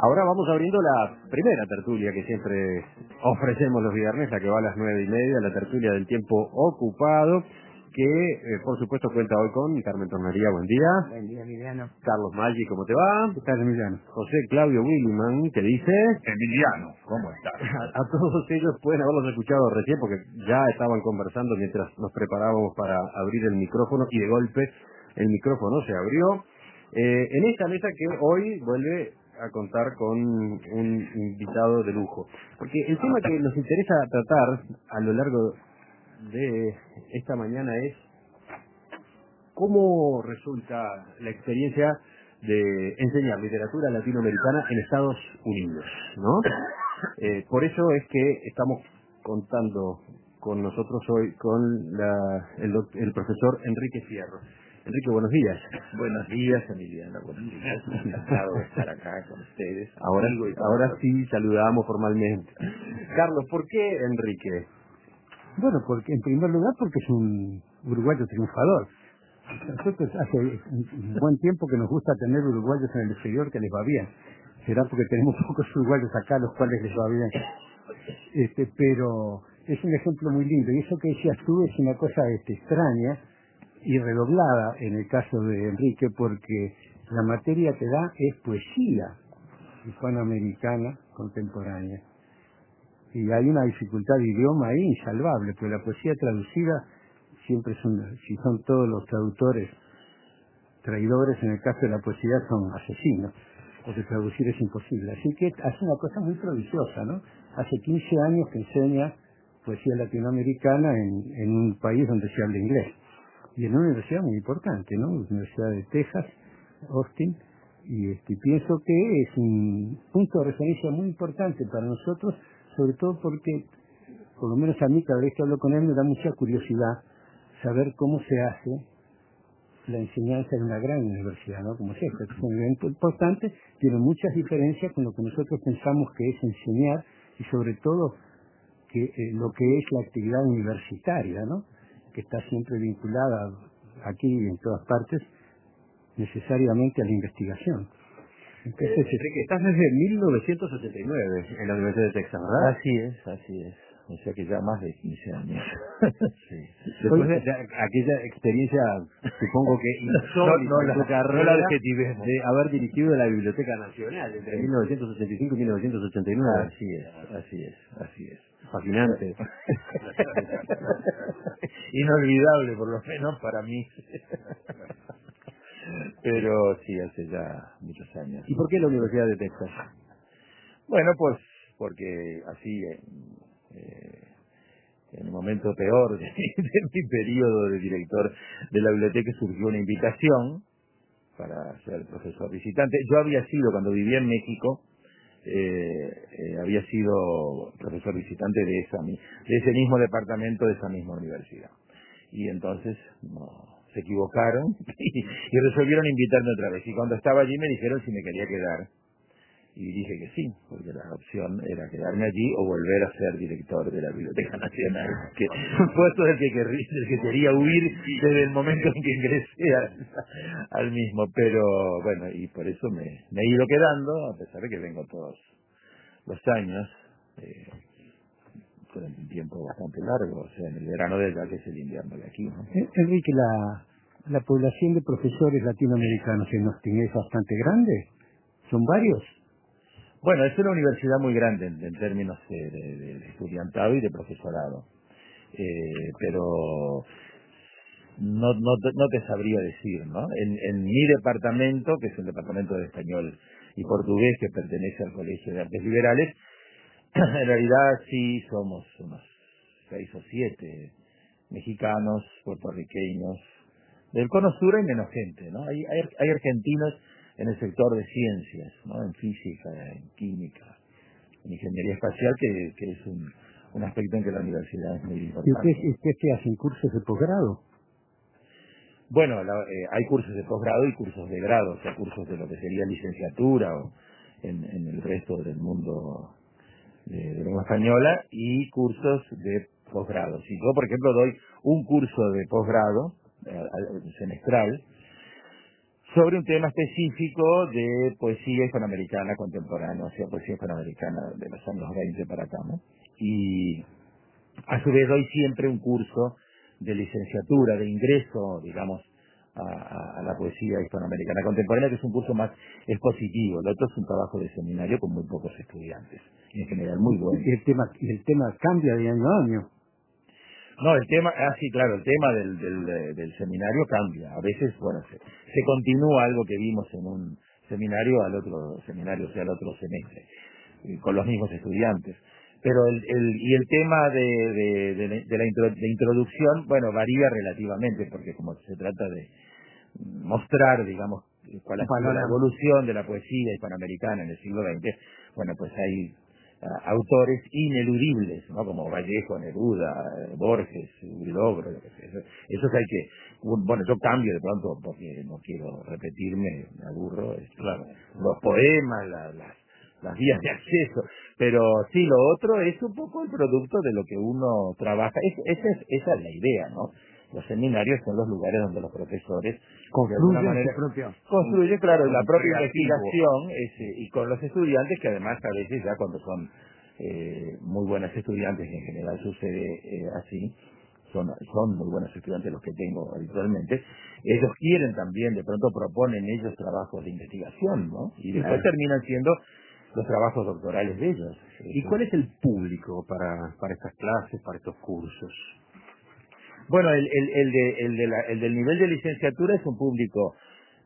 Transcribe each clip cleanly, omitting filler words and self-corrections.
Ahora vamos abriendo la primera tertulia que siempre ofrecemos los viernes, la que va a las 9:30, la tertulia del tiempo ocupado, que por supuesto cuenta hoy con Carmen Tornería, buen día. Buen día, Emiliano. Carlos Maggi, ¿cómo te va? ¿Qué tal, Emiliano? José Claudio Williman, ¿qué dice? Emiliano, ¿cómo estás? A todos ellos pueden haberlos escuchado recién porque ya estaban conversando mientras nos preparábamos para abrir el micrófono y de golpe el micrófono se abrió. En esta mesa que hoy vuelve a contar con un invitado de lujo. Porque el tema que nos interesa tratar a lo largo de esta mañana es cómo resulta la experiencia de enseñar literatura latinoamericana en Estados Unidos, ¿no? Por eso es que estamos contando con nosotros hoy con el profesor Enrique Fierro. Enrique, buenos días. Buenos días, Emiliano. Buenos días. Encantado de estar acá con ustedes. Ahora sí saludamos formalmente. Carlos, ¿por qué Enrique? Bueno, porque en primer lugar porque es un uruguayo triunfador. Nosotros hace un buen tiempo que nos gusta tener uruguayos en el exterior que les va bien. Será porque tenemos pocos uruguayos acá a los cuales les va bien. Pero es un ejemplo muy lindo. Y eso que decías tú es una cosa extraña y redoblada en el caso de Enrique, porque la materia que da es poesía hispanoamericana contemporánea. Y hay una dificultad de idioma ahí insalvable, pero la poesía traducida siempre si son todos los traductores traidores, en el caso de la poesía son asesinos, porque traducir es imposible. Así que hace una cosa muy prodigiosa, ¿no? Hace 15 años que enseña poesía latinoamericana en un país donde se habla inglés. Y en una universidad muy importante, ¿no? Universidad de Texas, Austin, y pienso que es un punto de referencia muy importante para nosotros, sobre todo porque, por lo menos a mí, cada vez que hablo con él, me da mucha curiosidad saber cómo se hace la enseñanza en una gran universidad, ¿no? Como es esta, que es un evento importante, tiene muchas diferencias con lo que nosotros pensamos que es enseñar, y sobre todo que lo que es la actividad universitaria, ¿no? Que está siempre vinculada aquí y en todas partes necesariamente a la investigación. Entonces, Enrique, estás desde 1979 en la Universidad de Texas, ¿verdad? Así es. O sea que ya más de 15 años. Sí. Después de aquella experiencia, supongo que insólita en tu carrera, no la adjetivemos, de haber dirigido la Biblioteca Nacional entre 1985 y 1989. Así es. Fascinante. Inolvidable, por lo menos para mí. Pero sí, hace ya muchos años. ¿Y por qué la Universidad de Texas? Bueno, pues porque así en el momento peor de mi periodo de director de la biblioteca surgió una invitación para ser profesor visitante. Yo había sido, cuando vivía en México, había sido profesor visitante de ese mismo departamento, de esa misma universidad. Y entonces se equivocaron y resolvieron invitarme otra vez. Y cuando estaba allí me dijeron si me quería quedar. Y dije que sí, porque la opción era quedarme allí o volver a ser director de la Biblioteca Nacional, que puesto del que quería huir desde el momento en que ingresé al mismo. Pero bueno, y por eso me he ido quedando, a pesar de que vengo todos los años, durante un tiempo bastante largo, o sea, en el verano de allá, que es el invierno de aquí, ¿no? Enrique, la población de profesores latinoamericanos en Austin es bastante grande. ¿Son varios? Bueno, es una universidad muy grande en términos de estudiantado y de profesorado, pero no te sabría decir, ¿no? En mi departamento, que es el departamento de español y portugués que pertenece al Colegio de Artes Liberales, en realidad sí somos unos 6 o 7 mexicanos, puertorriqueños, del Cono Sur hay menos gente, ¿no? Hay argentinos en el sector de ciencias, ¿no? En física, en química, en ingeniería espacial, que es un aspecto en que la universidad es muy importante. ¿Y ustedes qué hacen, cursos de posgrado? Bueno, hay cursos de posgrado y cursos de grado, o sea, cursos de lo que sería licenciatura o en el resto del mundo de lengua española, y cursos de posgrado. Si yo, por ejemplo, doy un curso de posgrado semestral sobre un tema específico de poesía hispanoamericana contemporánea, o sea, poesía hispanoamericana de los años 20 para acá, ¿no? Y a su vez doy siempre un curso de licenciatura, de ingreso, digamos, a la poesía hispanoamericana contemporánea, que es un curso más expositivo. El otro es un trabajo de seminario con muy pocos estudiantes, en general muy bueno. Y el tema cambia de año a año. No, el tema, sí, claro, el tema del seminario cambia. A veces, bueno, se continúa algo que vimos en un seminario al otro seminario, o sea, al otro semestre, con los mismos estudiantes. Pero el tema de introducción, bueno, varía relativamente, porque como se trata de mostrar, digamos, cuál ha sido la evolución de la poesía hispanoamericana en el siglo XX, bueno, pues hay autores ineludibles, ¿no? Como Vallejo, Neruda, Borges, Huidobro, esos hay que, bueno, yo cambio de pronto porque no quiero repetirme, me aburro, claro, los poemas, las vías de acceso, pero sí, lo otro es un poco el producto de lo que uno trabaja, esa es la idea, ¿no? Los seminarios son los lugares donde los profesores construyen, claro, la propia investigación y con los estudiantes, que además a veces ya cuando son muy buenos estudiantes, que en general sucede así, son muy buenos estudiantes los que tengo habitualmente, ellos quieren también, de pronto proponen ellos trabajos de investigación, ¿no? Y después terminan siendo los trabajos doctorales de ellos. ¿Y cuál es el público para estas clases, para estos cursos? Bueno, el del nivel de licenciatura es un público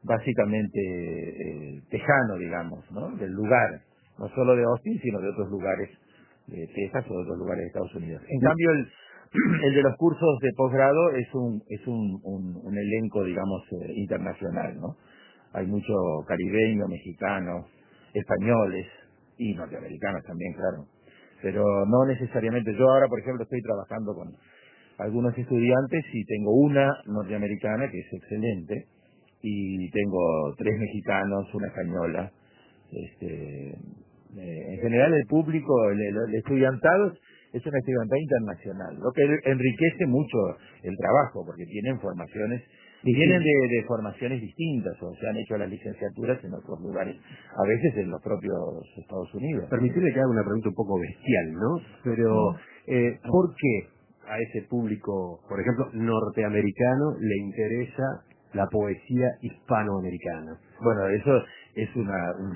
básicamente tejano, digamos, ¿no? Del lugar, no solo de Austin, sino de otros lugares de Texas o de otros lugares de Estados Unidos. En cambio, el de los cursos de posgrado es un elenco, digamos, internacional, ¿no? Hay mucho caribeño, mexicano, españoles y norteamericanos también, claro. Pero no necesariamente. Yo ahora, por ejemplo, estoy trabajando con algunos estudiantes y tengo una norteamericana que es excelente y tengo 3 mexicanos, una española. En general el público, el estudiantado es un estudiantado internacional, lo que enriquece mucho el trabajo porque tienen formaciones y vienen de formaciones distintas o se han hecho las licenciaturas en otros lugares, a veces en los propios Estados Unidos. Permitidme que haga una pregunta un poco bestial, ¿no? Pero, ¿por qué a ese público, por ejemplo, norteamericano, le interesa la poesía hispanoamericana? Bueno, eso es un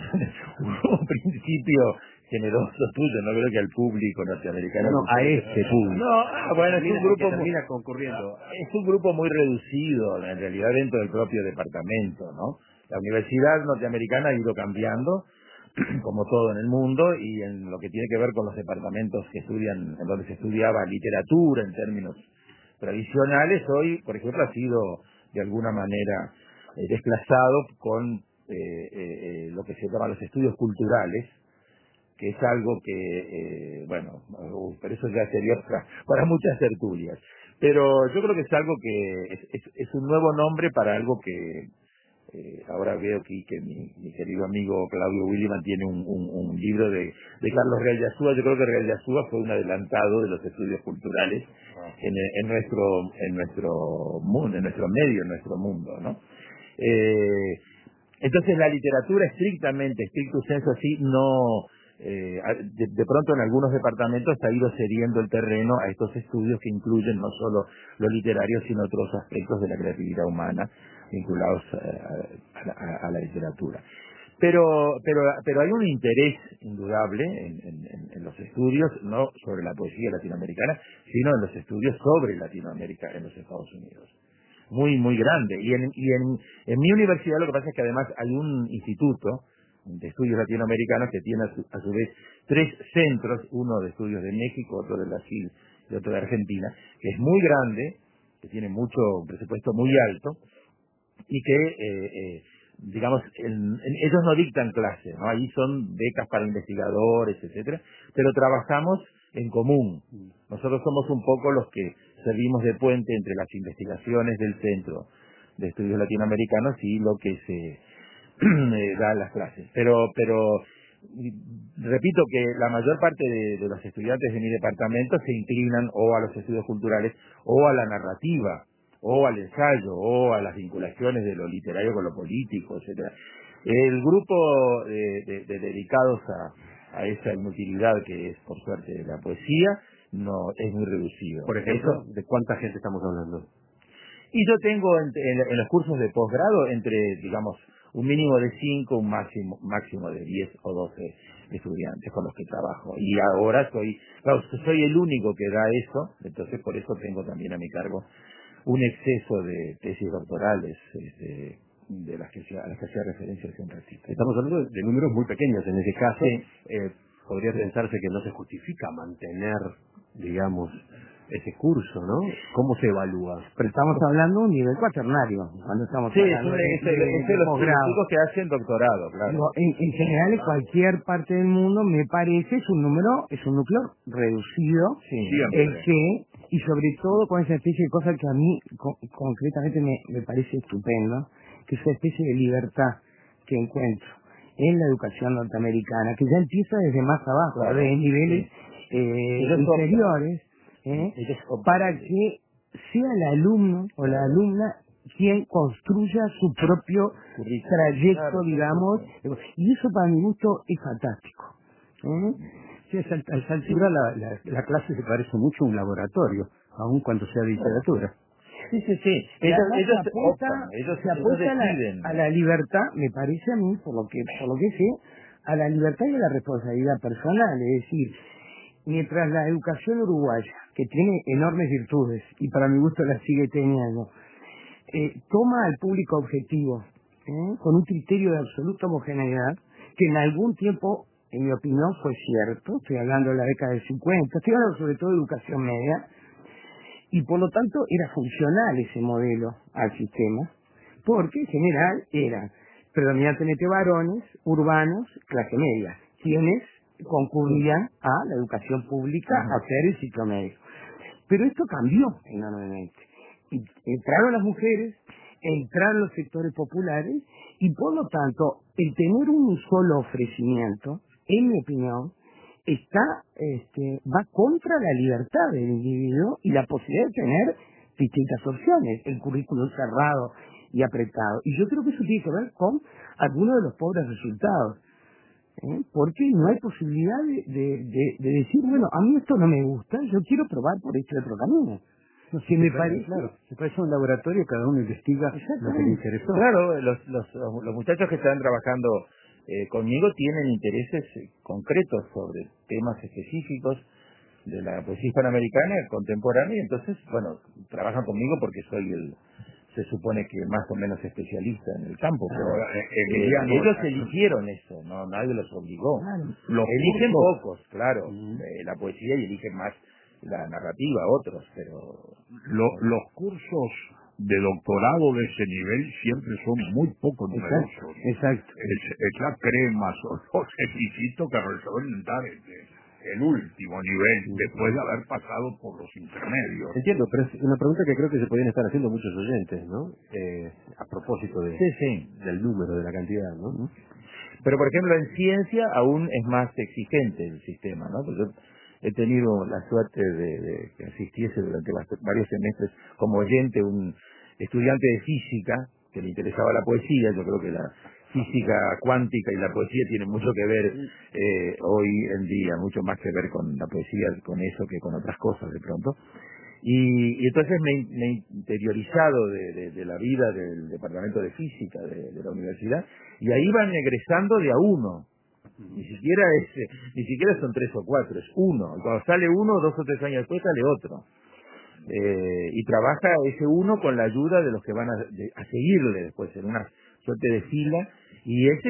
principio generoso tuyo, no creo que al público norteamericano. No, a este público. No, bueno, es un grupo termina concurriendo. Es un grupo muy reducido, en realidad, dentro del propio departamento, ¿no? La universidad norteamericana ha ido cambiando, como todo en el mundo, y en lo que tiene que ver con los departamentos que estudian, en donde se estudiaba literatura en términos tradicionales, hoy, por ejemplo, ha sido de alguna manera desplazado con lo que se llama los estudios culturales, que es algo que, pero eso ya sería para muchas tertulias. Pero yo creo que es algo que es un nuevo nombre para algo que ahora veo aquí que mi querido amigo Claudio Williman tiene un libro de Carlos Real de Azúa. Yo creo que Real de Azúa fue un adelantado de los estudios culturales en nuestro mundo, en nuestro medio, en nuestro mundo, ¿no? Entonces la literatura stricto sensu así, no, de pronto en algunos departamentos ha ido cediendo el terreno a estos estudios que incluyen no solo lo literario, sino otros aspectos de la creatividad humana vinculados a la literatura. Pero hay un interés indudable en los estudios, no sobre la poesía latinoamericana, sino en los estudios sobre Latinoamérica en los Estados Unidos. Muy, muy grande. Y en mi universidad lo que pasa es que además hay un instituto de estudios latinoamericanos que tiene a su vez 3 centros, uno de estudios de México, otro de Brasil y otro de Argentina, que es muy grande, que tiene un presupuesto muy alto, y que, digamos, ellos no dictan clases, ¿no? Ahí son becas para investigadores, etcétera, pero trabajamos en común. Nosotros somos un poco los que servimos de puente entre las investigaciones del Centro de Estudios Latinoamericanos y lo que se da en las clases. Pero repito que la mayor parte de los estudiantes de mi departamento se inclinan o a los estudios culturales o a la narrativa o al ensayo, o a las vinculaciones de lo literario con lo político, etcétera. El grupo de dedicados a esa inutilidad que es, por suerte, la poesía, no es muy reducido. Por ejemplo, ¿de cuánta gente estamos hablando? Y yo tengo en los cursos de posgrado entre, digamos, un mínimo de 5, un máximo de 10 o 12 estudiantes con los que trabajo. Y ahora soy el único que da eso, entonces por eso tengo también a mi cargo un exceso de tesis doctorales, de las que a las que hacía referencia hace un ratito. Estamos hablando de números muy pequeños en ese caso. Sí. Podría pensarse que no se justifica mantener, digamos, ese curso, ¿no? ¿Cómo se evalúa? Pero estamos hablando de un nivel cuaternario, cuando estamos Sí, hablando es de los posgrado. chicos que hacen doctorado, claro. Digo, en general, en cualquier parte del mundo, me parece, es un núcleo reducido, Sí. el que, y sobre todo con esa especie de cosa que a mí concretamente me parece estupendo, que es esa especie de libertad que encuentro en la educación norteamericana, que ya empieza desde más abajo, Claro, de niveles inferiores, para que sea el alumno o la alumna quien construya su propio trayecto, Claro, digamos, y eso para mi gusto es fantástico. Sí, a esa altura la clase se parece mucho a un laboratorio, aun cuando sea de literatura. Sí. Ellos Ellos apuesta deciden. a la libertad, me parece a mí, por lo que sé, a la libertad y a la responsabilidad personal, es decir, mientras la educación uruguaya, que tiene enormes virtudes, y para mi gusto la sigue teniendo, toma al público objetivo, con un criterio de absoluta homogeneidad, que en algún tiempo, en mi opinión, fue cierto, estoy hablando de la década del 50, estoy hablando sobre todo de educación media, y por lo tanto era funcional ese modelo al sistema, porque en general eran predominantemente varones, urbanos, clase media, quienes concurrían a la educación pública a hacer el ciclo medio. Pero esto cambió enormemente. Y entraron las mujeres, entraron los sectores populares, y por lo tanto, el tener un solo ofrecimiento, en mi opinión, va contra la libertad del individuo y la posibilidad de tener distintas opciones, el currículum cerrado y apretado. Y yo creo que eso tiene que ver con algunos de los pobres resultados, porque no hay posibilidad de decir, bueno, a mí esto no me gusta, yo quiero probar por este otro camino. No, que me parece, claro, se parece a un laboratorio, cada uno investiga lo que le interesó. Claro, los muchachos que están trabajando conmigo tienen intereses concretos sobre temas específicos de la poesía hispanoamericana contemporánea, y entonces, bueno, trabajan conmigo porque soy se supone que más o menos especialista en el campo, pero ellos eligieron eso, no, nadie los obligó. Claro. Eligen pocos, claro, la poesía, y eligen más la narrativa, otros, pero los cursos de doctorado de ese nivel siempre son muy poco numerosos. Exacto. Es la crema, son los requisitos que resuelven dar el último nivel después de haber pasado por los intermedios. Entiendo, pero es una pregunta que creo que se podrían estar haciendo muchos oyentes, ¿no? A propósito del número, de la cantidad, ¿no? Pero, por ejemplo, en ciencia aún es más exigente el sistema, ¿no? Porque yo he tenido la suerte de que asistiese durante varios semestres como oyente un estudiante de física que le interesaba la poesía. Yo creo que la física cuántica y la poesía tienen mucho que ver hoy en día, mucho más que ver con la poesía, con eso que con otras cosas de pronto. Y entonces me he interiorizado de la vida del departamento de física de la universidad, y ahí van egresando de a uno. Ni siquiera son 3 o 4, es uno. Y cuando sale uno, 2 o 3 años después sale otro. Y trabaja ese uno con la ayuda de los que van a seguirle después en una suerte de fila, y esa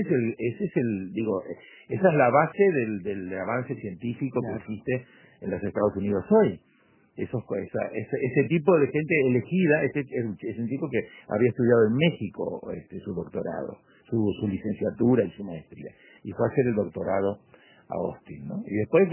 es la base del avance científico que existe en los Estados Unidos hoy. Ese tipo de gente elegida, es un tipo que había estudiado en México su doctorado, su licenciatura y su maestría, y fue a hacer el doctorado a Austin, ¿no? Y después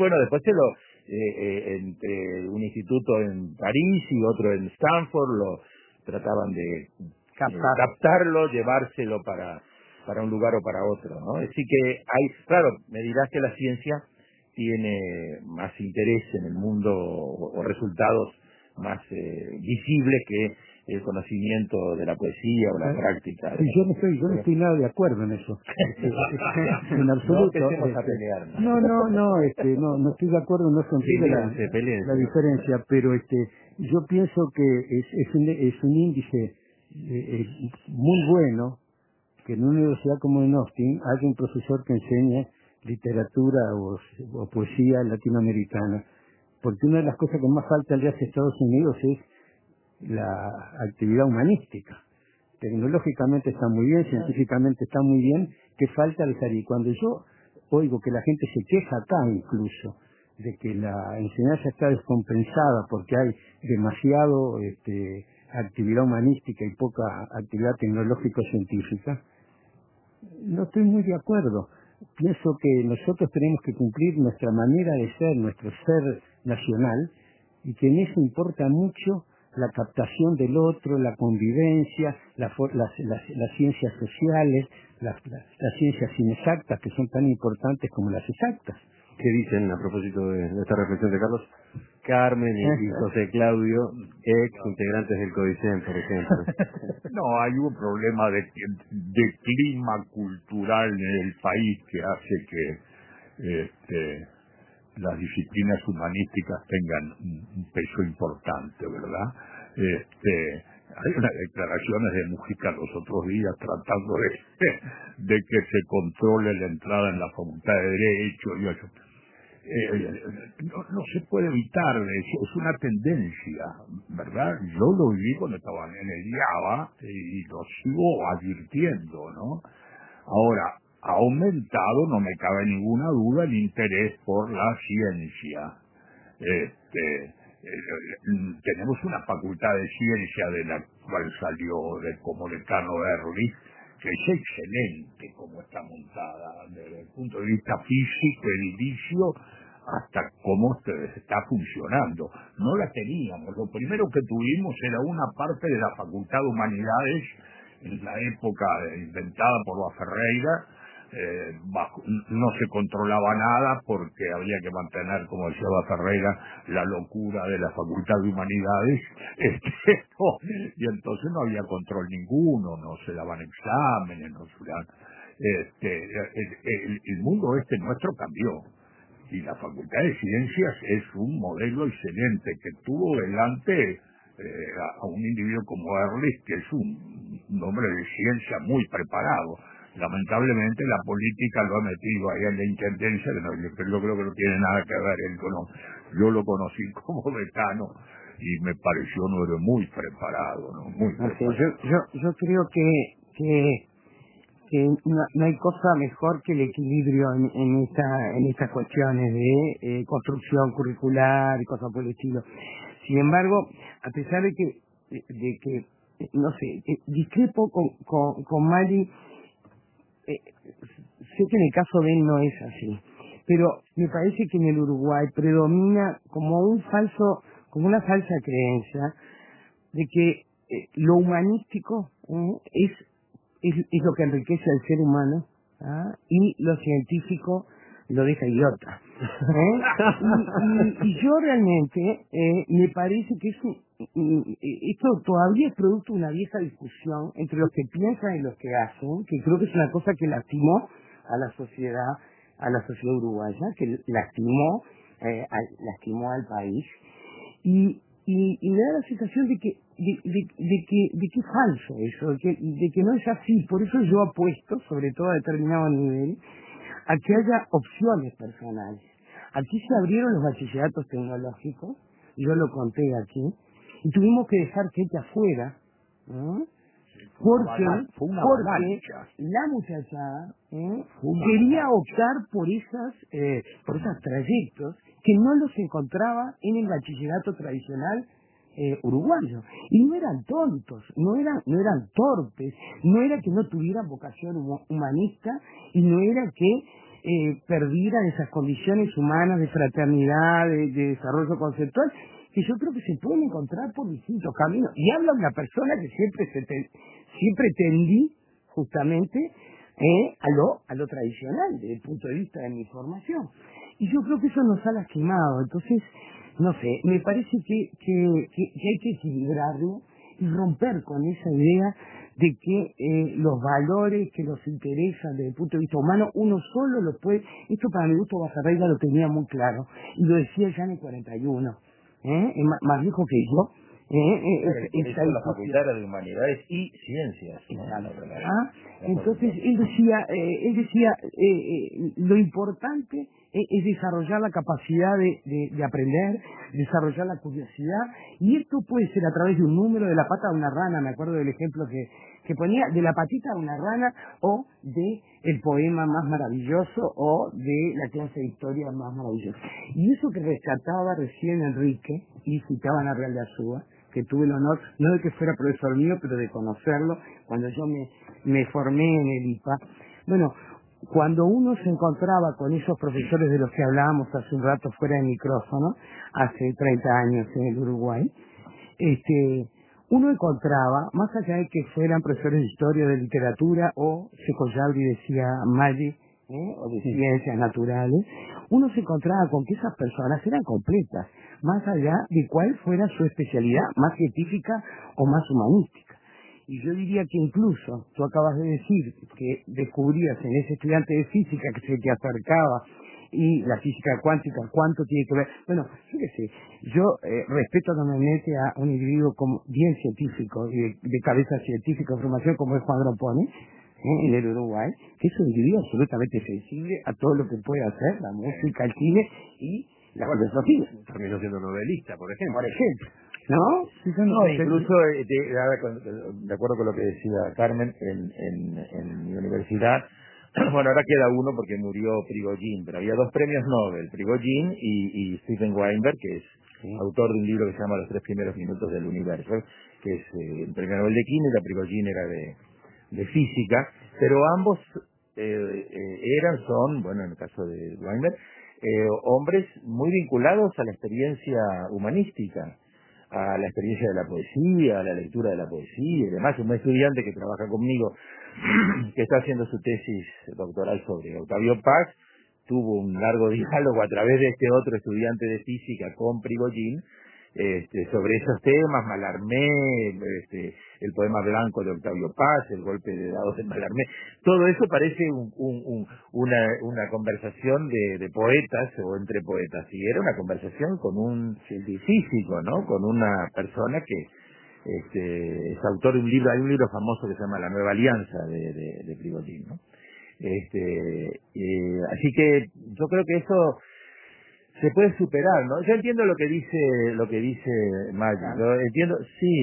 entre un instituto en París y otro en Stanford lo trataban de captarlo, llevárselo para un lugar o para otro, ¿no? Así que claro, me dirás que la ciencia tiene más interés en el mundo o resultados más visibles que el conocimiento de la poesía o la práctica. Sí, yo no estoy nada de acuerdo en eso. En absoluto. No empecemos a pelear. No estoy de acuerdo, no se entiende la diferencia, pero yo pienso que es un índice muy bueno que en una universidad como en Austin haya un profesor que enseñe literatura o poesía latinoamericana, porque una de las cosas que más falta le hace a Estados Unidos es la actividad humanística. Tecnológicamente está muy bien, científicamente está muy bien, que falta dejar. Y cuando yo oigo que la gente se queja acá incluso de que la enseñanza está descompensada porque hay demasiado actividad humanística y poca actividad tecnológico-científica, no estoy muy de acuerdo. Pienso que nosotros tenemos que cumplir nuestra manera de ser, nuestro ser nacional, y que en eso importa mucho la captación del otro, la convivencia, las ciencias sociales, las ciencias inexactas, que son tan importantes como las exactas. ¿Qué dicen a propósito de esta reflexión de Carlos? Carmen y José Claudio, ex integrantes del CODICEN, por ejemplo. No, hay un problema de clima cultural en el país que hace que las disciplinas humanísticas tengan un peso importante, ¿verdad? Hay unas declaraciones de Mujica los otros días tratando de que se controle la entrada en la Facultad de Derecho y eso. No se puede evitar, es una tendencia, ¿verdad? Yo lo viví cuando estaba en el IABA y lo sigo advirtiendo, ¿no? Ahora, ha aumentado, no me cabe ninguna duda, el interés por la ciencia. Tenemos una facultad de ciencia de la cual salió como decano Ehrlich, que es excelente como está montada, desde el punto de vista físico, edilicio, hasta cómo está funcionando. No la teníamos. Lo primero que tuvimos era una parte de la Facultad de Humanidades, en la época inventada por la Ferreira. No se controlaba nada porque había que mantener, como decía la Ferreira, la locura de la Facultad de Humanidades, y entonces no había control ninguno, no se daban exámenes, no se daban, el mundo nuestro cambió, y la Facultad de Ciencias es un modelo excelente que tuvo delante a un individuo como Ehrlich, que es un hombre de ciencia muy preparado. Lamentablemente la política lo ha metido ahí en la intendencia, que yo creo que no tiene nada que ver. Yo lo conocí como decano y me pareció no era muy preparado, ¿no? Muy preparado. Yo creo que no hay cosa mejor que el equilibrio en estas cuestiones de construcción curricular y cosas por el estilo. Sin embargo, a pesar de que no sé, discrepo con Mali. Sé que en el caso de él no es así, pero me parece que en el Uruguay predomina como una falsa creencia de que lo humanístico es lo que enriquece al ser humano, y lo científico lo deja idiota. Y yo realmente me parece que esto todavía es producto de una vieja discusión entre los que piensan y los que hacen, que creo que es una cosa que lastimó a la sociedad uruguaya, que lastimó al país, y me da la sensación de que es falso eso, de que no es así. Por eso yo apuesto, sobre todo a determinado nivel, a que haya opciones personales. Aquí se abrieron los bachilleratos tecnológicos, yo lo conté aquí, y tuvimos que dejar gente afuera, ¿no? Porque la muchachada quería optar por esos trayectos que no los encontraba en el bachillerato tradicional uruguayo. Y no eran tontos, no eran torpes, no era que no tuvieran vocación humanista, y no era que perdieran esas condiciones humanas de fraternidad, de desarrollo conceptual, que yo creo que se pueden encontrar por distintos caminos. Y habla una persona que siempre tendí justamente a lo tradicional desde el punto de vista de mi formación. Y yo creo que eso nos ha lastimado. Entonces, no sé, me parece que hay que equilibrarlo y romper con esa idea de que los valores que nos interesan desde el punto de vista humano, uno solo lo puede. Esto para mi gusto Bajarreyga lo tenía muy claro, y lo decía ya en el 41, es más viejo que yo. La facultad era de humanidades y ciencias, ¿no? Entonces él decía lo importante es desarrollar la capacidad de aprender, desarrollar la curiosidad, y esto puede ser a través de un número, de la pata de una rana, me acuerdo del ejemplo que ponía, de la patita de una rana, o de el poema más maravilloso, o de la clase de historia más maravillosa. Y eso que rescataba recién Enrique, y citaban a Real de Azúa, que tuve el honor, no de que fuera profesor mío, pero de conocerlo cuando yo me formé en el IPA. Bueno, cuando uno se encontraba con esos profesores de los que hablábamos hace un rato fuera de micrófono, hace 30 años en el Uruguay, uno encontraba, más allá de que fueran profesores de historia, de literatura, o Secolabri decía Maggi, o de ciencias naturales, uno se encontraba con que esas personas eran completas, más allá de cuál fuera su especialidad, más científica o más humanística. Y yo diría que incluso, tú acabas de decir que descubrías en ese estudiante de física que se te acercaba, y la física cuántica, ¿cuánto tiene que ver? Bueno, yo qué sé, yo respeto enormemente a un individuo como bien científico, y de cabeza científica de formación como es Juan Grompone, en el Uruguay, que es un individuo absolutamente sensible a todo lo que puede hacer, la música, el cine y la filosofía. Terminó siendo novelista, por ejemplo. ¿No? Sí, incluso, de acuerdo con lo que decía Carmen, en mi universidad, bueno, ahora queda uno porque murió Prigogine, pero había 2 premios Nobel, Prigogine y Steven Weinberg, que es autor de un libro que se llama Los 3 primeros minutos del universo, que es el premio Nobel de Química. Prigogine era de física, pero ambos son, bueno, en el caso de Weinberg, hombres muy vinculados a la experiencia humanística, a la experiencia de la poesía, a la lectura de la poesía y demás. Un estudiante que trabaja conmigo, que está haciendo su tesis doctoral sobre Octavio Paz, tuvo un largo diálogo a través de este otro estudiante de física con Prigogine, sobre esos temas, Mallarmé, el poema blanco de Octavio Paz, el golpe de dados de Mallarmé. Todo eso parece una conversación de poetas o entre poetas, y era una conversación con un físico, ¿no? Con una persona que es autor de un libro. Hay un libro famoso que se llama La Nueva Alianza de Prigogine, ¿no? Así que yo creo que eso se puede superar, ¿no? Yo entiendo lo que dice Maggi, ¿no? Entiendo, sí,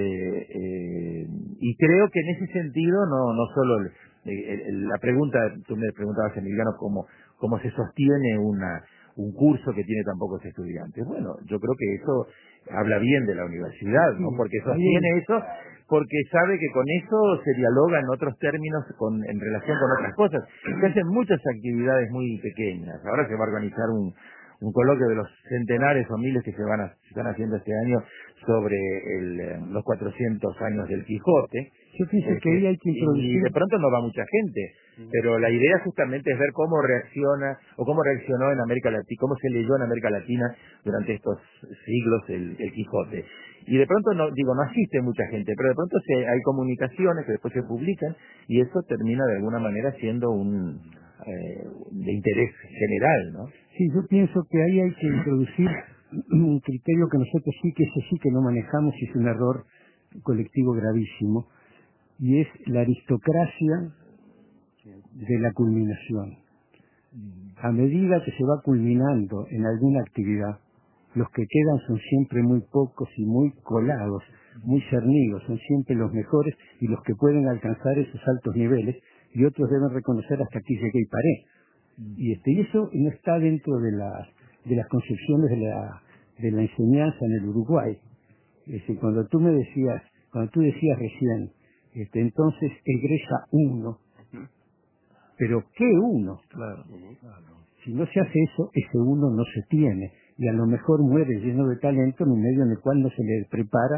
y creo que en ese sentido no solo la pregunta, tú me preguntabas, Emiliano, cómo se sostiene un curso que tiene tan pocos estudiantes. Bueno, yo creo que eso habla bien de la universidad, ¿no? Porque sostiene eso, porque sabe que con eso se dialoga en otros términos en relación con otras cosas. Se hacen muchas actividades muy pequeñas. Ahora se va a organizar un coloquio de los centenares o miles que se están haciendo este año sobre los 400 años del Quijote. Yo pienso que ahí hay que introducir... Y de pronto no va mucha gente, pero la idea justamente es ver cómo reacciona o cómo reaccionó en América Latina, cómo se leyó en América Latina durante estos siglos el Quijote. Y de pronto no asiste mucha gente, pero de pronto hay comunicaciones que después se publican, y eso termina de alguna manera siendo de interés general, ¿no? Sí, yo pienso que ahí hay que introducir un criterio que nosotros sí que no manejamos, y es un error colectivo gravísimo, y es la aristocracia de la culminación. A medida que se va culminando en alguna actividad, los que quedan son siempre muy pocos y muy colados, muy cernidos, son siempre los mejores y los que pueden alcanzar esos altos niveles, y otros deben reconocer hasta aquí llegué y paré. Y eso no está dentro de las concepciones de la enseñanza en el Uruguay. Es decir, cuando tú decías recién, entonces egresa uno, pero ¿qué uno? Claro. Si no se hace eso, ese uno no se tiene, y a lo mejor muere lleno de talento en un medio en el cual no se le prepara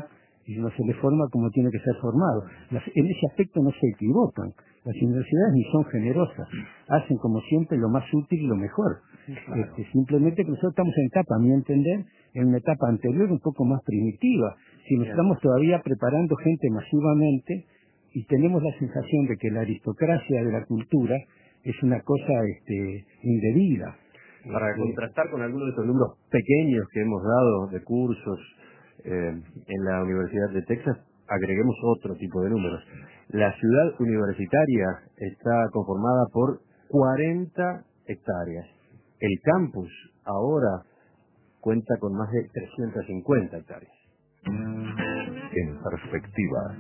y no se les forma como tiene que ser formado. En ese aspecto no se equivocan. Las universidades ni son generosas, hacen como siempre lo más útil y lo mejor. Claro. Simplemente que nosotros estamos en etapa, a mi entender, en una etapa anterior un poco más primitiva. Si nos estamos todavía preparando gente masivamente y tenemos la sensación de que la aristocracia de la cultura es una cosa indebida. Para contrastar con algunos de estos números pequeños que hemos dado de cursos en la Universidad de Texas, agreguemos otro tipo de números. La ciudad universitaria está conformada por 40 hectáreas. El campus ahora cuenta con más de 350 hectáreas. En perspectiva.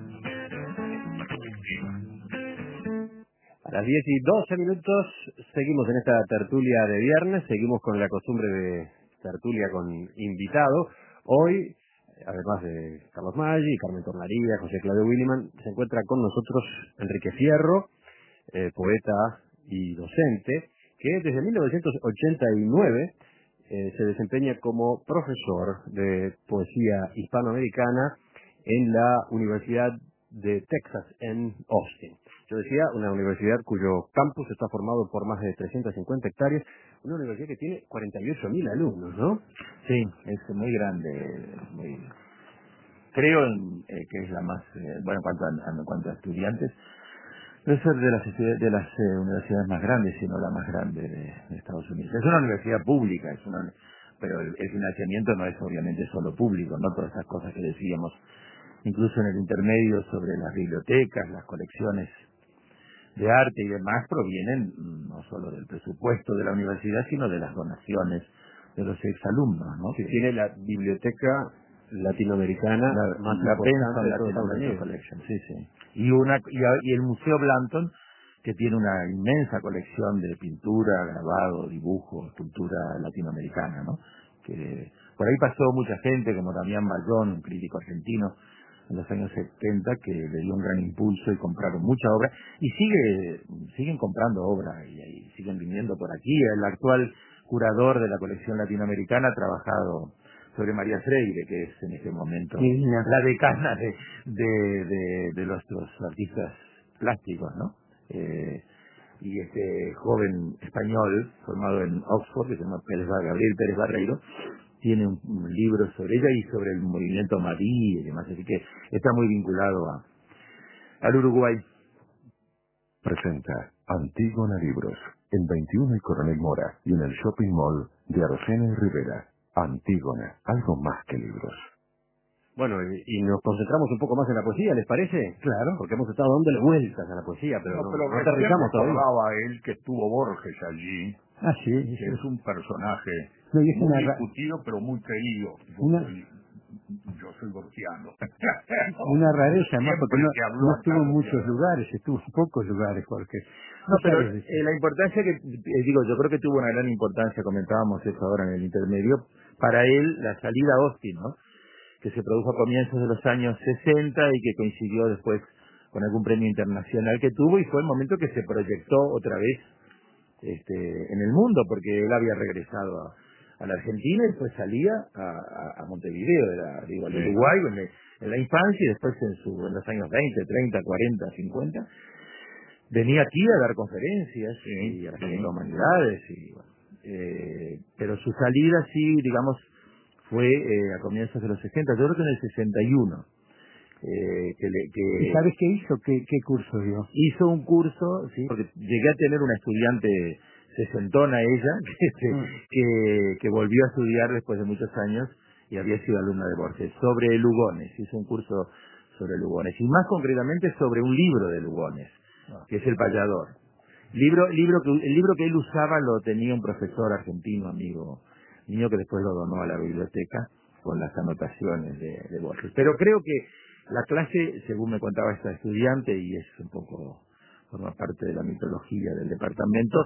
A las 10:12 seguimos en esta tertulia de viernes, seguimos con la costumbre de tertulia con invitado. Hoy, además de Carlos Maggi, Carmen Tornaría, José Claudio Williman, se encuentra con nosotros Enrique Fierro, poeta y docente, que desde 1989 se desempeña como profesor de poesía hispanoamericana en la Universidad de Texas en Austin. Yo decía, una universidad cuyo campus está formado por más de 350 hectáreas, una universidad que tiene 48.000 alumnos, ¿no? Sí, es muy grande. Creo que es la más, bueno, en cuanto a estudiantes, debe ser de las universidades más grandes, sino la más grande de Estados Unidos. Es una universidad pública, pero el financiamiento no es obviamente solo público, no todas esas cosas que decíamos, incluso en el intermedio sobre las bibliotecas, las colecciones de arte y demás provienen no solo del presupuesto de la universidad, sino de las donaciones de los exalumnos, ¿no? Que tiene la biblioteca latinoamericana más la importante de Penn Estados Unidos. Collection, sí. Y el Museo Blanton, que tiene una inmensa colección de pintura, grabado, dibujo, escultura latinoamericana, ¿no? Que por ahí pasó mucha gente, como Damián Bayón, un crítico argentino, en los años 70, que le dio un gran impulso y compraron mucha obra, y siguen comprando obra, y siguen viniendo por aquí. El actual curador de la colección latinoamericana ha trabajado sobre María Freire, que es en este momento la decana de los artistas plásticos, ¿no? Y este joven español, formado en Oxford, que se llama Gabriel Pérez Barreiro, tiene un libro sobre ella y sobre el movimiento Madí y demás, así que está muy vinculado al Uruguay. Presenta Antígona Libros, en 21 y Coronel Mora, y en el Shopping Mall de Arocena y Rivera. Antígona, algo más que libros. Bueno, y nos concentramos un poco más en la poesía, ¿les parece? Claro. Porque hemos estado dándole vueltas a la poesía, pero no aterrizamos todavía. Recordaba él que estuvo Borges allí. Ah, sí. Que es un personaje y es muy discutido, pero muy querido. Yo soy borgiano. Una rareza, más porque no estuvo en muchos lugares, estuvo en pocos lugares, porque... No, pero la importancia que, yo creo que tuvo una gran importancia, comentábamos eso ahora en el intermedio, para él la salida a Austin, ¿no? Que se produjo a comienzos de los años 60 y que coincidió después con algún premio internacional que tuvo, y fue el momento que se proyectó otra vez en el mundo, porque él había regresado a la Argentina y después salía a Montevideo, al Uruguay en la infancia, y después en los años 20, 30, 40, 50 venía aquí a dar conferencias y a las humanidades, pero su salida sí, digamos, fue a comienzos de los 60, yo creo que en el 61. ¿Y sabes qué hizo? ¿Qué curso dio? Hizo un curso, sí, porque llegué a tener una estudiante sesentona ella, que volvió a estudiar después de muchos años y había sido alumna de Borges, sobre Lugones. Hizo un curso sobre Lugones, y más concretamente sobre un libro de Lugones, que es El Payador. El libro que él usaba lo tenía un profesor argentino, amigo mío, que después lo donó a la biblioteca con las anotaciones de Borges. Pero creo que la clase, según me contaba esta estudiante, y es un poco, forma parte de la mitología del departamento,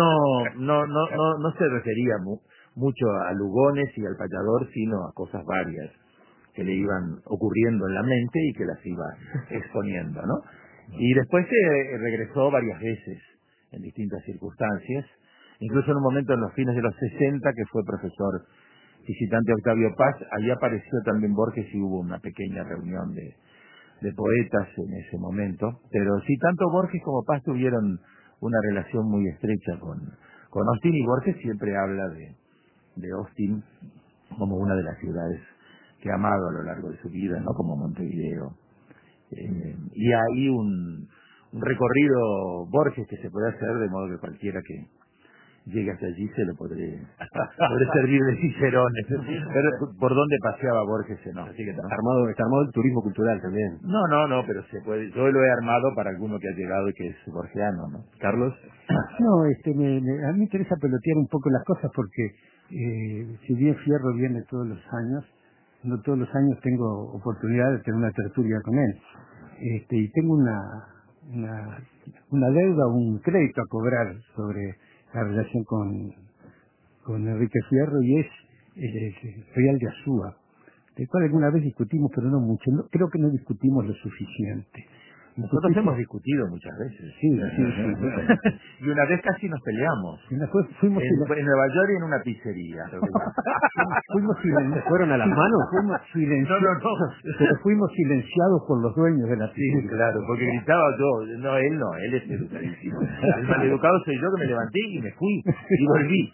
no se refería mucho a Lugones y al Payador, sino a cosas varias que le iban ocurriendo en la mente y que las iba exponiendo, ¿no? Y después regresó varias veces en distintas circunstancias, incluso en un momento en los fines de los 60 que fue profesor visitante Octavio Paz, ahí apareció también Borges y hubo una pequeña reunión de poetas en ese momento, pero sí, tanto Borges como Paz tuvieron una relación muy estrecha con Austin, y Borges siempre habla de Austin como una de las ciudades que ha amado a lo largo de su vida, no como Montevideo. Y hay un recorrido Borges que se puede hacer de modo que cualquiera que llegue hasta allí se lo podré servir de Cicerones. Pero por dónde paseaba Borges, no. Así que está armado el turismo cultural también. No, pero se puede. Yo lo he armado para alguno que ha llegado y que es borgiano, ¿no? Carlos. No, a mí me interesa pelotear un poco las cosas porque si bien Fierro viene todos los años, no todos los años tengo oportunidad de tener una tertulia con él. Y tengo una deuda, un crédito a cobrar sobre la relación con Enrique Fierro, y es el Real de Azúa, del cual alguna vez discutimos, pero no mucho. Creo que no discutimos lo suficiente. Nosotros hemos discutido muchas veces. Sí. Y una vez casi nos peleamos. Fuimos en Nueva York y en una pizzería. ¿Fueron a las manos? Fuimos silenciados. No. Pero fuimos silenciados por los dueños de la pizzería. Sí, claro, porque gritaba yo. No, él es educadísimo. El maleducado soy yo, que me levanté y me fui. Y volví.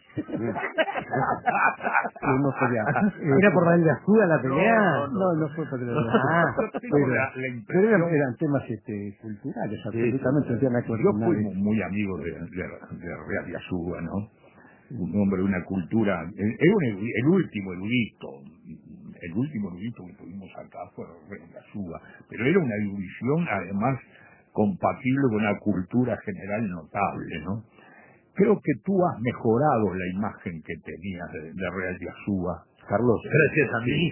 ¿Era por la Azúa la pelea? No fue por la pero eran temas culturales, absolutamente. Yo fui muy amigo de Real de Azúa, ¿no? Un hombre de una cultura, el último erudito que tuvimos acá fue Real de Azúa, pero era una erudición además compatible con una cultura general notable, ¿no? Creo que tú has mejorado la imagen que tenías de Real de Azúa, Carlos, gracias a mí.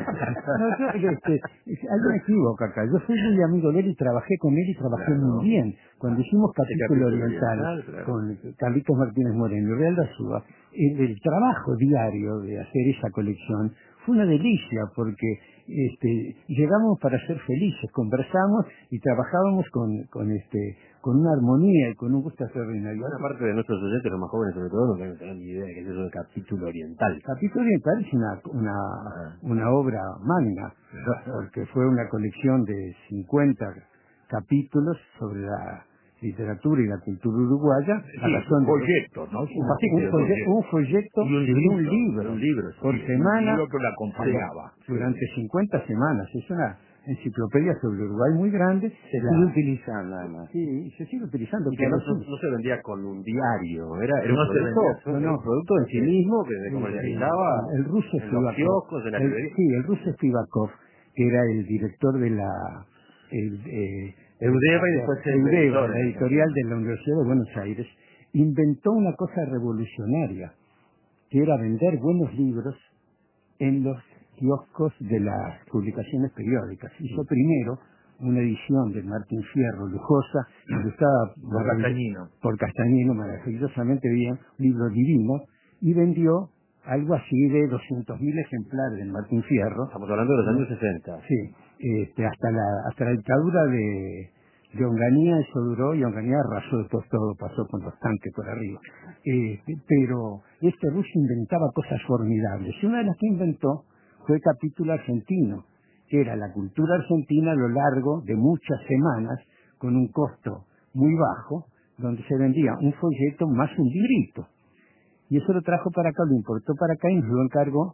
Alguien me equivoca acá. Yo soy muy amigo de él y trabajé con él y trabajé muy bien. Cuando hicimos Capítulo Oriental con Carlitos Martínez Moreno y Real de Azúa, el trabajo diario de hacer esa colección fue una delicia porque llegamos para ser felices, conversamos y trabajábamos con una armonía y con un gusto extraordinario. Buena parte de nuestros oyentes, los más jóvenes sobre todo, no tienen ni idea de qué es eso de Capítulo Oriental. Capítulo Oriental es una obra magna, porque fue una colección de 50 capítulos sobre la literatura y la cultura uruguaya. Un folleto, ¿no? Un folleto y un libro por semana. Un libro que la acompañaba. Durante 50 semanas. Es una enciclopedia sobre Uruguay muy grande. Se sigue utilizando, además. Sí, se sigue utilizando. Y que no se vendía con un diario, era un producto en sí mismo que se comercializaba el ruso en los kioscos, en la librería. Sí, el ruso Spivakov, que era el director de la Eudeva y después la editorial de la Universidad de Buenos Aires, inventó una cosa revolucionaria, que era vender buenos libros en los kioscos de las publicaciones periódicas. Hizo primero una edición de Martín Fierro, lujosa, ilustrada por Castañino, maravillosamente bien, un libro divino, y vendió algo así de 200.000 ejemplares de Martín Fierro. Estamos hablando de los años 60. Sí, hasta la dictadura de Onganía. Eso duró, y Onganía arrasó después todo, pasó con los tanques por arriba. Pero ruso inventaba cosas formidables, y una de las que inventó fue Capítulo Argentino, que era la cultura argentina a lo largo de muchas semanas, con un costo muy bajo, donde se vendía un folleto más un librito. Y eso lo trajo para acá, lo importó para acá, y nos lo encargó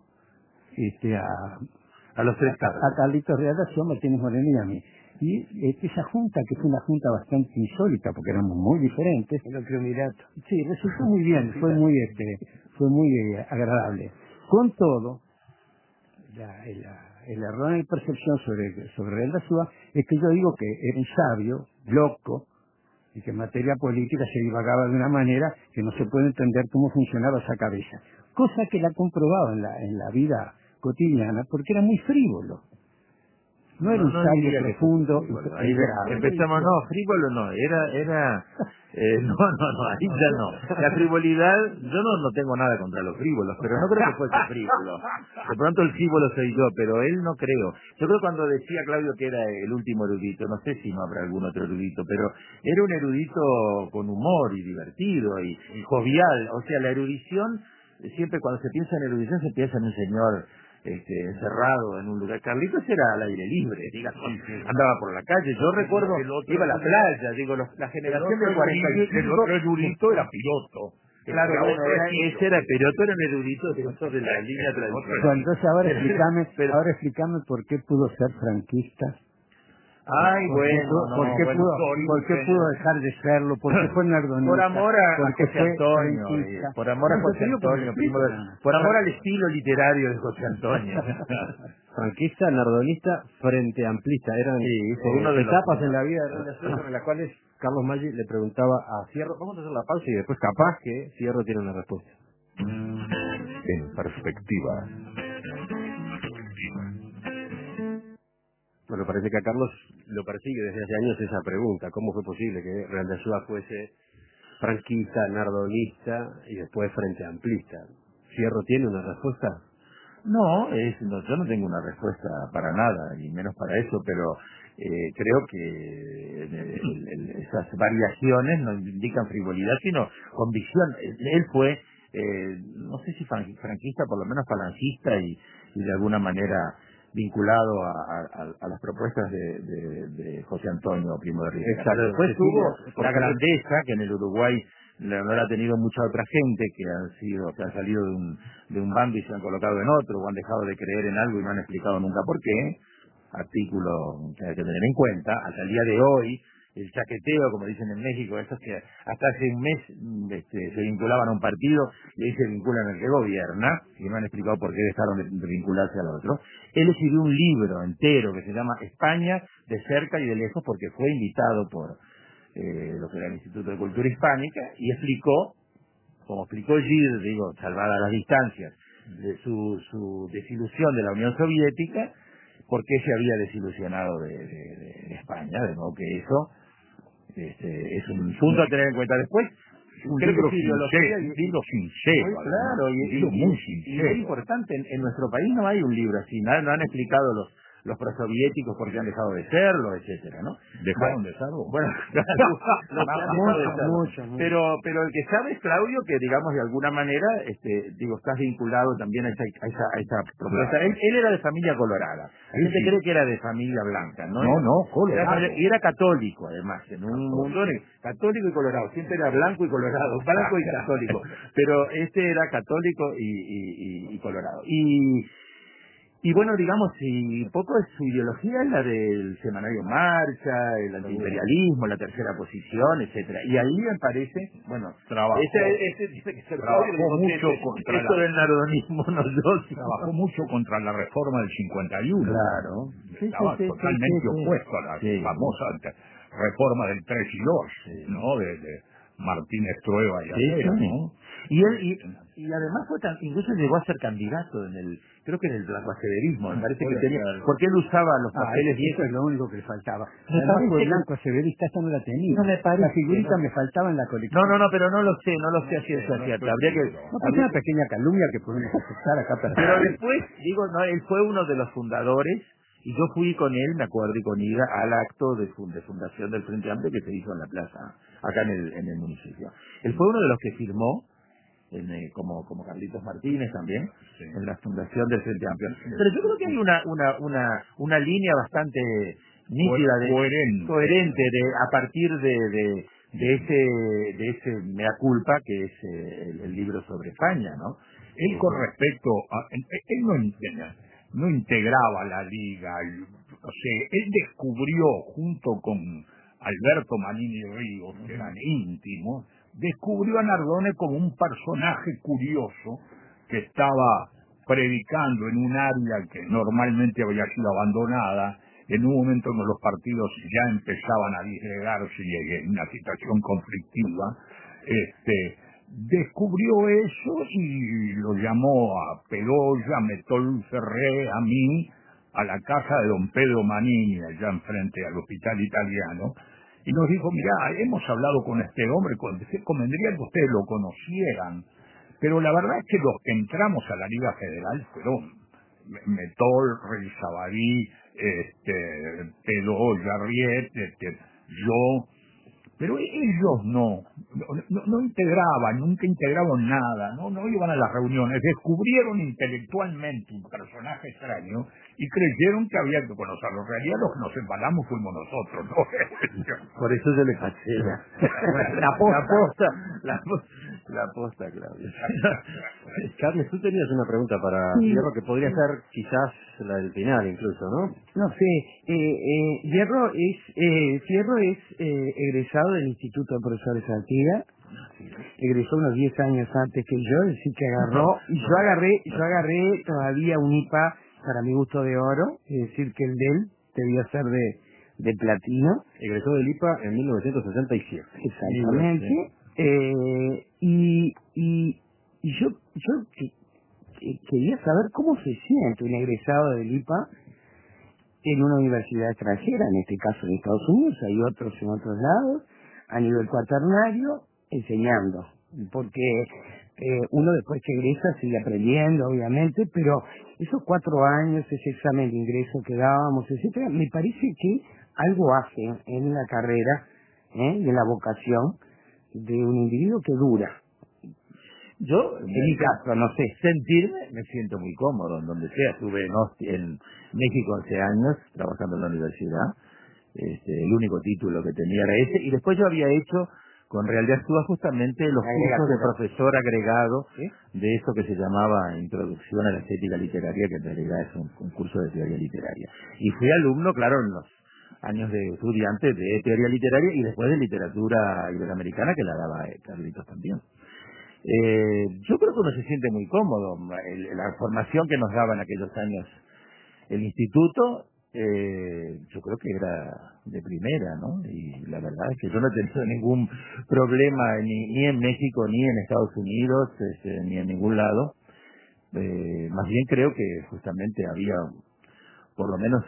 a los tres Carlos. A Carlitos Real de Azúa, Martínez Moreno y a mí. Y esa junta, que fue una junta bastante insólita, porque éramos muy diferentes. El triunvirato. Sí, resultó muy bien, fue muy agradable. Con todo, el error en percepción sobre Real de Azúa es que yo digo que era un sabio, loco, y que en materia política se divagaba de una manera que no se puede entender cómo funcionaba esa cabeza. Cosa que la comprobaba en la vida cotidiana, porque era muy frívolo. No era un sabio profundo. Ahí empezamos, frívolo no, era ahí ya no. La frivolidad, yo no tengo nada contra los frívolos, pero no creo que fuese frívolo. De pronto el frívolo soy yo, pero él no creo. Yo creo cuando decía Claudio que era el último erudito, no sé si no habrá algún otro erudito, pero era un erudito con humor y divertido y jovial. O sea, la erudición siempre cuando se piensa en erudición se piensa en un señor encerrado en un lugar. Carlitos era al aire libre, digamos, andaba por la calle. Yo recuerdo, iba a la playa, digo, la generación del 45... El otro erudito era piloto. Claro, bueno, ese era Peroto, era un erudito defensor de la línea tradicional. Bueno, entonces ahora explícame por qué pudo ser franquista. Ay, ¿Por qué pudo dejar de serlo? ¿Por qué fue nardonista? Por amor a Porque José Antonio, por amor a José Antonio, por amor al estilo literario de José Antonio. Franquista, nardonista, frente amplista. Eran uno de etapas en la vida de Hernández sobre las cuales Carlos Maggi le preguntaba a Fierro. Vamos a hacer la pausa y después capaz que Fierro tiene una respuesta. En perspectiva. Bueno, parece que a Carlos lo persigue desde hace años esa pregunta. ¿Cómo fue posible que Real de Ayuda fuese franquista, nardonista y después frente amplista? ¿Fierro tiene una respuesta? No, yo no tengo una respuesta para nada, y menos para eso, pero creo que esas variaciones no indican frivolidad, sino convicción. Él fue, no sé si franquista, por lo menos falangista y de alguna manera vinculado a las propuestas de José Antonio Primo de Rivera. Pero después tuvo la grandeza que en el Uruguay no la ha tenido mucha otra gente que han salido de un bando y se han colocado en otro, o han dejado de creer en algo y no han explicado nunca por qué. Artículo que hay que tener en cuenta. Hasta el día de hoy, el chaqueteo, como dicen en México, esos que hasta hace un mes se vinculaban a un partido y ahí se vinculan al que gobierna, y no han explicado por qué dejaron de vincularse al otro. Él escribió un libro entero que se llama España de cerca y de lejos, porque fue invitado por lo que era el Instituto de Cultura Hispánica, y explicó, como explicó Gide, digo, salvada las distancias, de su desilusión de la Unión Soviética, por qué se había desilusionado de España, de modo que eso es un punto a tener en cuenta. Después, un creo libro que ideología sincero, claro, muy sincero. Y es importante, en nuestro país no hay un libro así, no han explicado los prosoviéticos porque han dejado de serlo, etcétera, ¿no? ¿Dejaron de serlo? Bueno, mucho. Pero el que sabe es Claudio, que digamos de alguna manera, estás vinculado también a esa propuesta. Claro. Él era de familia colorada. La gente cree que era de familia blanca, ¿no? No, colorado. Y era católico, además, en un mundo católico y colorado. Siempre era blanco y colorado, blanco y católico. Pero era católico y colorado. Y bueno, digamos, un poco de su ideología es la del semanario Marcha, el antiimperialismo, la tercera posición, etcétera. Y ahí me parece, bueno, trabajó mucho contra esto del nardonismo, trabajó mucho contra la reforma del 51. Claro. Estaba totalmente opuesto a la famosa reforma del 3 y 2, ¿no? De Martínez Trueba y Acero, ¿no? Y además incluso llegó a ser candidato creo que en el blanco-aceverismo, me parece que tenía, porque él usaba los papeles y eso es lo único que le faltaba. Además fue blanco-aceverista, esta no la tenía. No me parece. La figurita me faltaba en la colección. No, pero no lo sé a ciencia cierta. Habría que... Es una pequeña calumnia que podemos aceptar acá para... Pero después, él fue uno de los fundadores, y yo fui con él, me acuerdo, y con Ida, al acto de fundación del Frente Amplio que se hizo en la plaza, acá en el municipio. Él fue uno de los que firmó, como Carlitos Martínez también, en la fundación del Frente Amplio. Pero yo creo que hay una línea bastante nítida, coherente, a partir de ese mea culpa que es el libro sobre España, ¿no? Él con respecto a... Él no integraba la liga, él descubrió junto con Alberto Manini Ríos, que eran íntimos, descubrió a Nardone como un personaje curioso que estaba predicando en un área que normalmente había sido abandonada, en un momento en que los partidos ya empezaban a disgregarse y en una situación conflictiva. Descubrió eso y lo llamó a Pedoya, Metol Ferré, a mí, a la casa de don Pedro Manini, allá enfrente al Hospital Italiano, y nos dijo, mirá, hemos hablado con este hombre, convendría que ustedes lo conocieran, pero la verdad es que los que entramos a la Liga Federal fueron Metol, Rey Sabadí, Pedoya, Riet, yo, Pero ellos no integraban, nunca integraban nada, no iban a las reuniones, descubrieron intelectualmente un personaje extraño y creyeron que había que conocerlo. En realidad los que nos embalamos fuimos nosotros, ¿no? Por eso yo le pasé la posta, Claudio. Carles, tú tenías una pregunta para Fierro que podría ser quizás la del final incluso, ¿no? No sé, Fierro es egresado del Instituto de Profesores Artigas, egresó unos 10 años antes que yo, es decir que agarró, y yo agarré todavía un IPA para mi gusto de oro, es decir que el de él debía ser de platino. Egresó del IPA en 1967. Exactamente. Y yo quería saber cómo se siente un egresado del IPA en una universidad extranjera, en este caso en Estados Unidos, hay otros en otros lados, a nivel cuaternario, enseñando, porque uno después que egresa sigue aprendiendo, obviamente, pero esos 4 años, ese examen de ingreso que dábamos, etcétera, me parece que algo hace en la carrera y en la vocación de un individuo que dura. Yo, en mi caso, no sé. Me siento muy cómodo en donde sea. Estuve en México 11 años trabajando en la universidad. El único título que tenía era ese. Y después yo había hecho con Real de Azúa justamente los cursos de profesor agregado, ¿sí?, de eso que se llamaba Introducción a la Estética Literaria, que en realidad es un curso de teoría literaria. Y fui alumno, claro, en los años de estudiante de teoría literaria y después de literatura iberoamericana, que la daba Carlitos también. Yo creo que uno se siente muy cómodo. La formación que nos daba en aquellos años el instituto, yo creo que era de primera, ¿no? Y la verdad es que yo no he tenido ningún problema ni en México, ni en Estados Unidos, ni en ningún lado. Más bien creo que justamente había por lo menos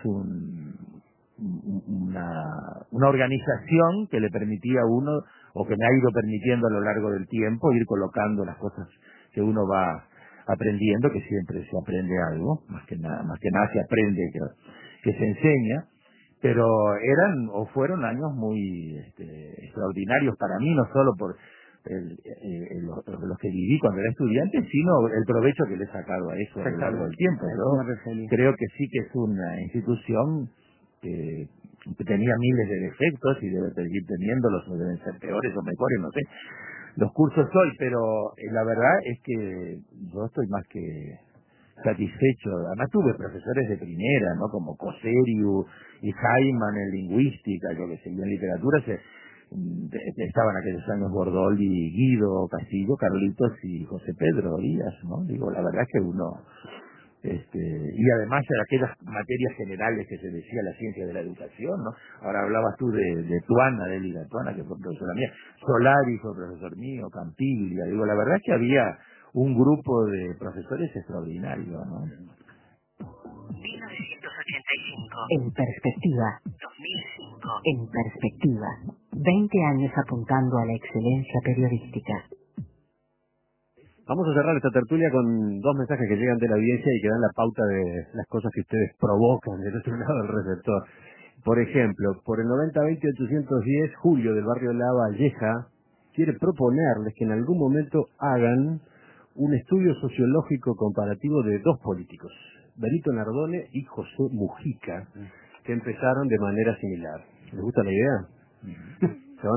una organización que le permitía a uno, o que me ha ido permitiendo a lo largo del tiempo, ir colocando las cosas que uno va aprendiendo, que siempre se aprende algo, más que nada se aprende que se enseña, pero fueron años muy extraordinarios para mí, no solo por los que viví cuando era estudiante, sino el provecho que le he sacado a eso a lo largo del tiempo. Yo creo que sí que es una institución que tenía miles de defectos y debe seguir teniéndolos, o deben ser peores o mejores, no sé, los cursos hoy, pero la verdad es que yo estoy más que satisfecho. Además tuve profesores de primera, ¿no? Como Coseriu y Jaiman en lingüística, yo que sé, y en literatura estaban aquellos años Bordoli, Guido Castillo, Carlitos y José Pedro Díaz, ¿no? Digo, la verdad es que uno y además de aquellas materias generales que se decía la ciencia de la educación, ¿no? Ahora hablabas tú de Tuana, de Elida Tuana, que fue profesora mía, Solari fue profesor mío, Campiglia, digo, la verdad es que había un grupo de profesores extraordinarios, ¿no? 1985. En perspectiva. 2005. En perspectiva. 20 años apuntando a la excelencia periodística. Vamos a cerrar esta tertulia con 2 mensajes que llegan de la audiencia y que dan la pauta de las cosas que ustedes provocan del otro lado del receptor. Por ejemplo, por el 9020-810, Julio del barrio La Valleja quiere proponerles que en algún momento hagan un estudio sociológico comparativo de 2 políticos, Benito Nardone y José Mujica, que empezaron de manera similar. ¿Les gusta la idea? Se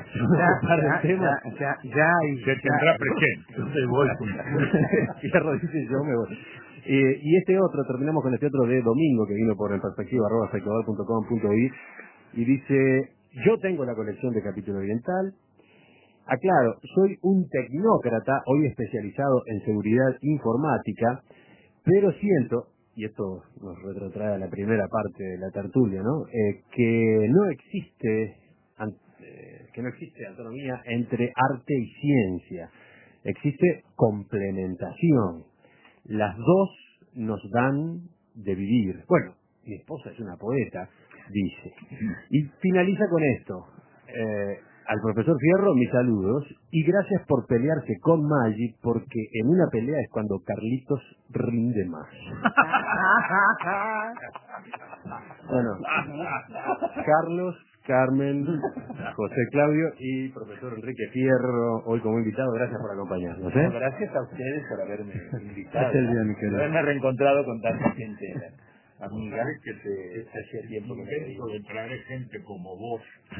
tendrá presente. Fierro dice, yo me voy. Y terminamos con este otro de Domingo, que vino por en perspectiva@secodal.com.uy, y dice, yo tengo la colección de Capítulo Oriental. Aclaro, soy un tecnócrata, hoy especializado en seguridad informática, pero siento, y esto nos retrotrae a la primera parte de la tertulia, ¿no? Que no existe autonomía entre arte y ciencia. Existe complementación. Las dos nos dan de vivir. Bueno, mi esposa es una poeta, dice. Y finaliza con esto. Al profesor Fierro, mis saludos. Y gracias por pelearse con Maggi, porque en una pelea es cuando Carlitos rinde más. Bueno, Carmen, José Claudio y profesor Enrique Fierro, hoy como invitado. Gracias por acompañarnos. Gracias a ustedes por haberme invitado. Es el día, mi querido. Haberme reencontrado con tanta gente amiga que hacía tiempo que me intento de traer gente como vos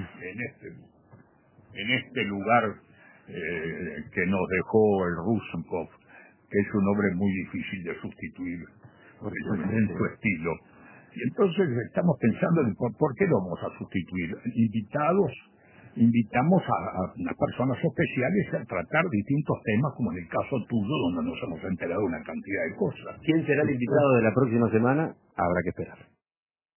en este lugar que nos dejó el Rusenkopf, que es un hombre muy difícil de sustituir en su estilo. Y entonces estamos pensando en por qué lo vamos a sustituir. Invitamos a unas personas especiales a tratar distintos temas, como en el caso tuyo, donde nos hemos enterado de una cantidad de cosas. ¿Quién será el invitado de la próxima semana? Habrá que esperar.